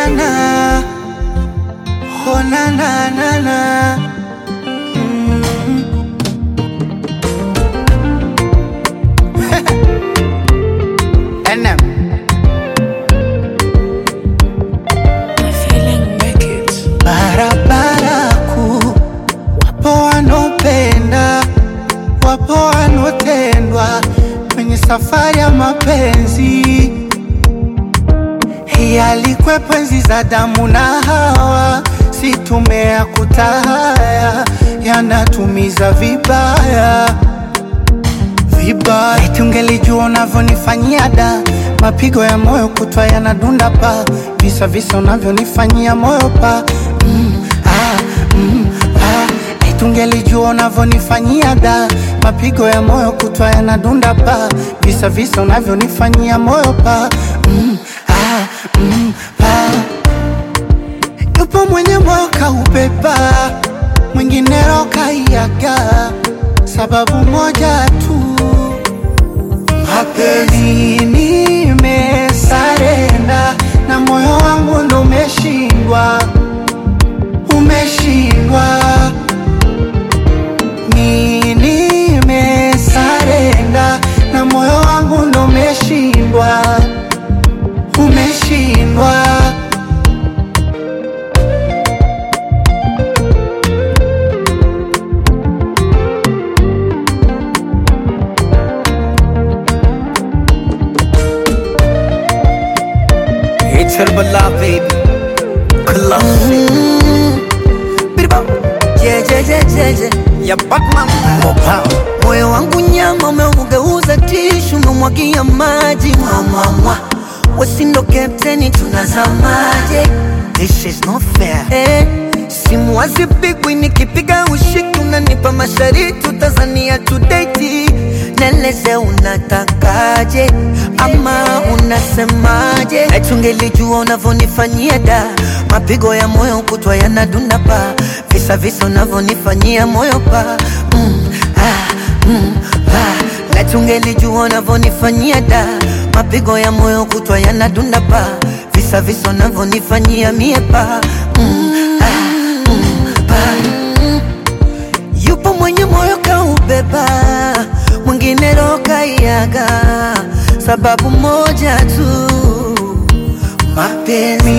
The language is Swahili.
na, oh na na na na. NM. Barabara kuu, wapo wanopenda, wapo wanotendwa kwenye safari ya mapenzi. Hii alikwepo enzi za Adamu na Hawa, si tumea kutahaya, yanatumiza vibaya vibaya. Eti ungelijua unavyonifanyia da, mapigo ya moyo kutwa yanadunda pa, visa visa unavyonifanyia moyo pa Eti ungelijua unavyonifanyia da, mapigo ya moyo kutwa yanadunda pa, visa visa unavyonifanyia moyo pa Yupo mwenye moyo kaubeba, mwingine roho kaiaga, sababu moja tu, mapenzi. Nimesarenda na moyo wangu ndo umeshindwa, umeshindwa. Nimesarenda na moyo wangu ndo umeshindwa, umeshindwa. It's her beloved, Colossi. Ya Batman moyo wangu nyama umeugeuza tishu, umemwagia maji mwa wasindo kapteni, tunazamaje? This is not fair. Simu hazipigwi, nikipiga ushiki unanipa mashariti, Tanzania tudeti. Neleze unatakaje ama unasemaje? Eti ungelijua unavyonifanyia da, mapigo ya moyo kutwa yanadunda pa, visa visa unavyonifanyia moyo pa Eti ungelijua unavyonifanyia da, mapigo ya moyo kutwa yanadunda pa, visa visa unavyonifanyia mie pa Yupo mwenye moyo kaubeba, mwingine roho kaiaga, sababu moja tu, mapenzi.